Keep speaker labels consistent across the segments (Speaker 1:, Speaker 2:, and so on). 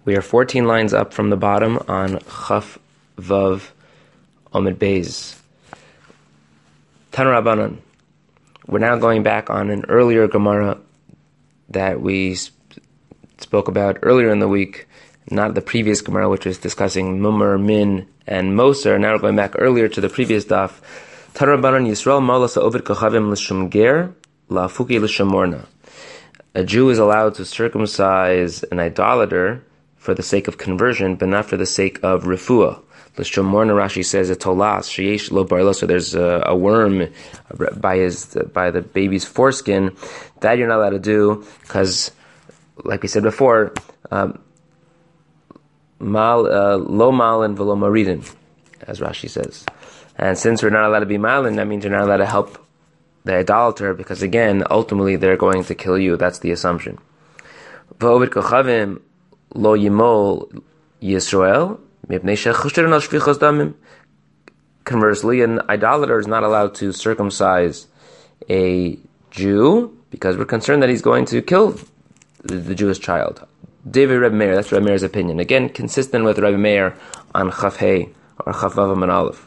Speaker 1: We are 14 lines up from the bottom on Chaf Vav Omid Beis. Tan Rabbanan. We're now going back on an earlier Gemara that we spoke about earlier in the week, not the previous Gemara, which was discussing Mumar, Min, and Moser. Now we're going back earlier to the previous daf. Tan Rabbanan Yisrael Malas Ovid Kochavim L'Shem Ger La'Fuki L'Shem Morna. A Jew is allowed to circumcise an idolater for the sake of conversion, but not for the sake of refuah. L'Shem Morna, Rashi says, a tolas sheyesh lo barlo. So there's a worm by the baby's foreskin. That you're not allowed to do because, like we said before, lo malin v'lo maridin, as Rashi says. And since we're not allowed to be malin, that means you're not allowed to help the idolater, because again, ultimately they're going to kill you. That's the assumption. V'ovid kochavim lo yimol Yisrael mipnei shechushrin al shvichos damim. Conversely, an idolater is not allowed to circumcise a Jew because we're concerned that he's going to kill the Jewish child. David Rebbe Meir, that's Rebbe Meir's opinion. Again, consistent with Rebbe Meir on Chaf Hey or Chaf Vav and Aleph.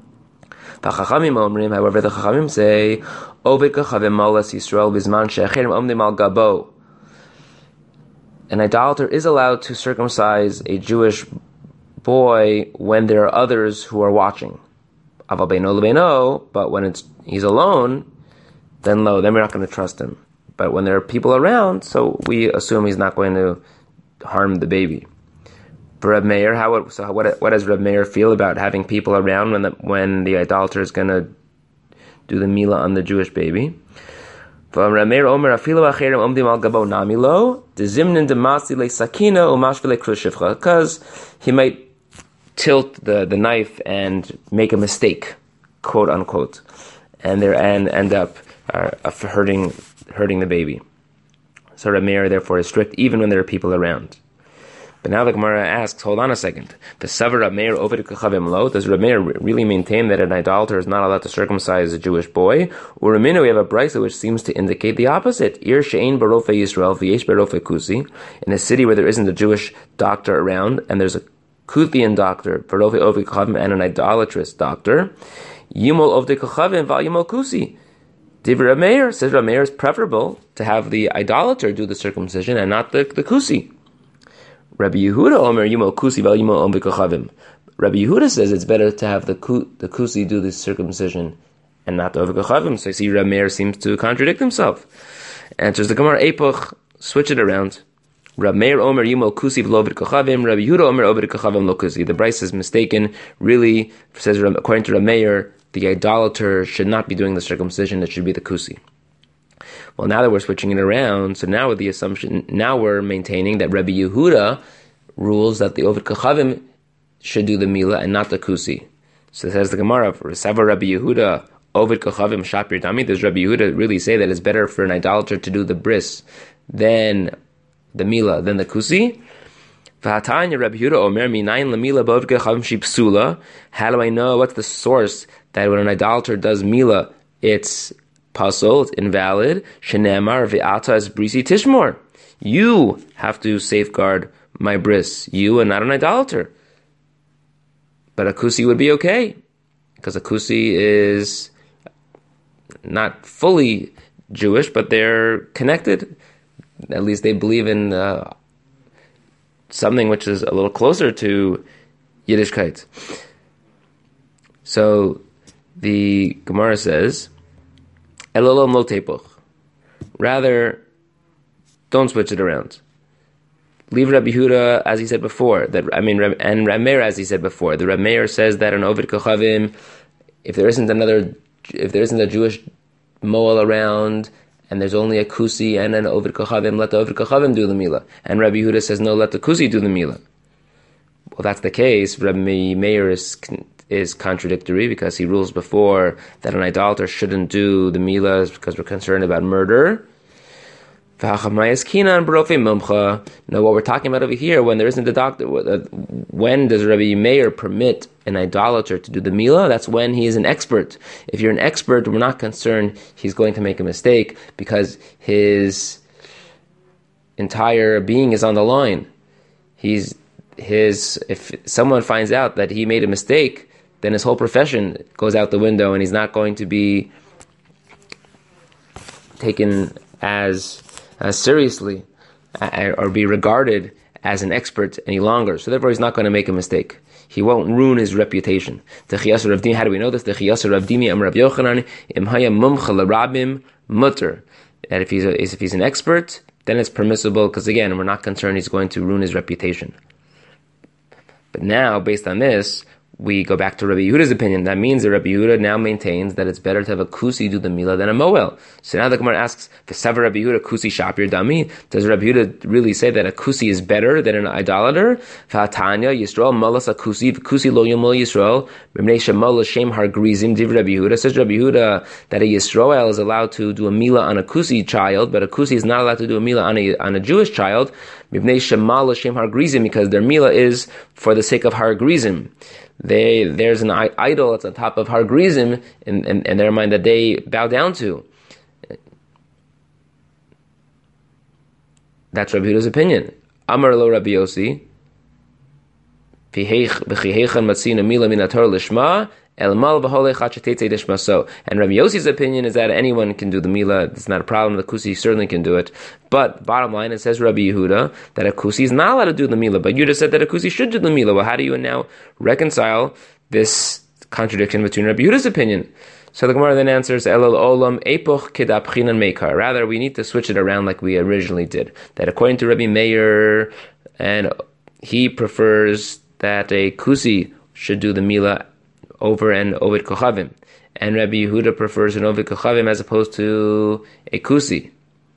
Speaker 1: However, the Chachamim say, Ovid kochavim malas Yisrael bizman she'achirim omdim al gabo. An idolater is allowed to circumcise a Jewish boy when there are others who are watching. Aval beino lebeino, but when he's alone, then we're not going to trust him. But when there are people around, so we assume he's not going to harm the baby. For Reb Meir, what does Reb Meir feel about having people around when the idolater is going to do the milah on the Jewish baby? From Reb Meir Omer afilu acherim omdim al gabo namilo dezimnin demasi le sakina umashvile krushivcha, because he might tilt the knife and make a mistake, quote unquote, and end up hurting the baby. So Reb Meir therefore is strict even when there are people around. But now the Gemara asks, hold on a second. Does Reb Meir really maintain that an idolater is not allowed to circumcise a Jewish boy? Or we have a brisa which seems to indicate the opposite. Ir she'ein barofe Yisrael v'yesh barofe kusi. In a city where there isn't a Jewish doctor around, and there's a Kuthian doctor, barofe oved kochavim, and an idolatrous doctor, yimol oved kochavim v'al yimol kusi. Divrei Reb Meir says Reb Meir is preferable to have the idolater do the circumcision and not the kusi. Rabbi Yehuda Omer Yimol Kusi Val Yimol Om V'Kochavim. Rabbi Yehuda says it's better to have the Kusi do the circumcision and not the V'Kochavim. So you see, Rabbi Meir seems to contradict himself. Answers the Gemara Epoch, switch it around. Rabbi Meir Omer Yimol Kusi V'Lo V'Kochavim. Rabbi Yehuda Omer Oved Kochavim Lo Kusi. The Bryce is mistaken. Really, says according to Rabbi Meir, the idolater should not be doing the circumcision. It should be the Kusi. Well, now that we're switching it around, so now with the assumption, now we're maintaining that Rabbi Yehuda rules that the Ovid Kochavim should do the milah and not the kusi. So says the Gemara, for Sava Rabbi Yehuda, Ovid Kochavim Shapir Dami, does Rabbi Yehuda really say that it's better for an idolater to do the bris than the milah, than the kusi? V'hatanya Rabbi Yehuda Omer minayin lemila b'Ovid Kochavim shipsula. How do I know what's the source that when an idolater does milah, it's puzzle, it's invalid. Shenemar ve'ata es brisi tishmor. You have to safeguard my bris. You and not an idolater. But a kusi would be okay, because a kusi is not fully Jewish, but they're connected. At least they believe in something which is a little closer to Yiddishkeit. So the Gemara says, Elolom lo tepuch. Rather, don't switch it around. Leave Rabbi Yehuda as he said before. And Rabbi Meir as he said before. The Rabbi Meir says that an Ovid Kochavim, if there isn't a Jewish moel around, and there's only a kusi and an Ovid Kochavim, let the Ovid Kochavim do the milah. And Rabbi Yehuda says no, let the kusi do the milah. Well, that's the case. Rabbi Meir is contradictory because he rules before that an idolater shouldn't do the milah because we're concerned about murder. No, what we're talking about over here, when there isn't a doctor, when does Rabbi Meir permit an idolater to do the milah? That's when he is an expert. If you're an expert, we're not concerned he's going to make a mistake because his entire being is on the line. if someone finds out that he made a mistake, then his whole profession goes out the window, and he's not going to be taken as seriously or be regarded as an expert any longer. So therefore, he's not going to make a mistake. He won't ruin his reputation. How do we know this? That if he's an expert, then it's permissible, because again, we're not concerned he's going to ruin his reputation. But now, based on this, we go back to Rabbi Yehuda's opinion. That means that Rabbi Yehuda now maintains that it's better to have a kusi do the milah than a moel. So now the Gemara asks, "V'savar Rabbi Yehuda kusi shapir dami?" Does Rabbi Yehuda really say that a kusi is better than an idolater? V'hatanya Yisrael malas a kusi lo yomol Yisrael b'mnei shemal shem har grizim div Rabbi Yehuda. Says Rabbi Yehuda that a Yisrael is allowed to do a milah on a kusi child, but a kusi is not allowed to do a milah on a Jewish child b'mnei shemal shem har grizim, because their milah is for the sake of har grizim. There's an idol that's on top of Har Grizim in their mind that they bow down to. That's Rabbi Yehuda's opinion. Amar lo Rabbi Yossi, v'chihechan matzina mila min haTorah lishma el mal v'holech hachetetzei dishmaso. And Rabbi Yossi's opinion is that anyone can do the milah. It's not a problem. The kusi certainly can do it. But bottom line, it says Rabbi Yehuda that a kusi is not allowed to do the milah. But you just said that a kusi should do the milah. Well, how do you now reconcile this contradiction between Rabbi Yehuda's opinion? So the Gemara then answers, Elul olam epoch kedabchinan meikar. Rather, we need to switch it around like we originally did. That according to Rabbi Meir, and he prefers that a kusi should do the milah over an Ovid Kochavim. And Rabbi Yehuda prefers an Ovid Kochavim as opposed to a kusi.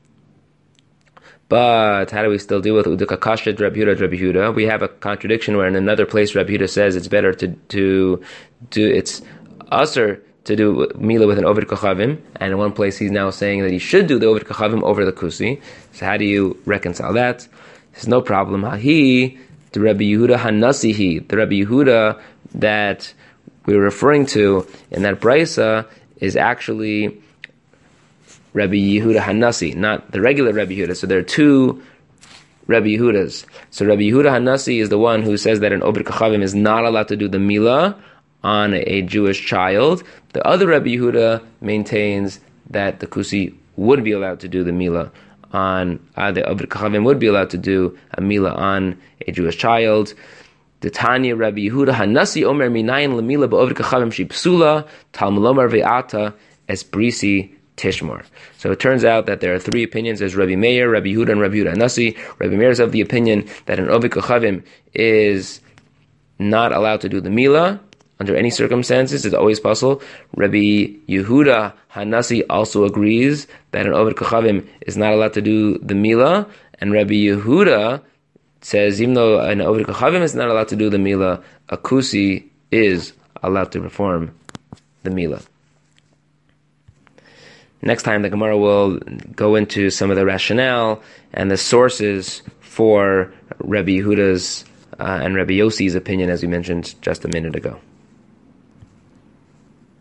Speaker 1: But how do we still deal with Udika Kasha Rabbi Yehuda? We have a contradiction where in another place Rabbi Yehuda says it's better to do, it's usher to do milah with an Ovid Kochavim, and in one place he's now saying that he should do the Ovid Kochavim over the kusi. So how do you reconcile that? There's no problem. Hahi, the Rabbi Yehuda Hanasihi, the Rabbi Yehuda that we're referring to in that brisa is actually Rabbi Yehuda Hanasi, not the regular Rabbi Yehuda. So there are two Rabbi Yehudas. So Rabbi Yehuda Hanasi is the one who says that an Ovid Kochavim is not allowed to do the milah on a Jewish child. The other Rabbi Yehuda maintains that the kusi would be allowed to do the milah on, the Ovid Kochavim would be allowed to do a milah on a Jewish child. The Tanya Rabbi Yehuda Hanasi Omer Minayin Lamila Ba'Ovid Kochavim Shipsula Talmulomar Ve'ata Es Brisi Tishmar. So it turns out that there are three opinions. There's Rabbi Meir, Rabbi Yehuda, and Rabbi Yehuda Hanasi. Rabbi Meir is of the opinion that an Ovid Kochavim is not allowed to do the milah under any circumstances. It's always possible. Rabbi Yehuda Hanasi also agrees that an Ovid Kochavim is not allowed to do the milah, and Rabbi Yehuda says even though an Ovid Kochavim is not allowed to do the milah, a kusi is allowed to perform the milah. Next time the Gemara will go into some of the rationale and the sources for Rabbi Yehuda's and Rabbi Yossi's opinion, as we mentioned just a minute ago.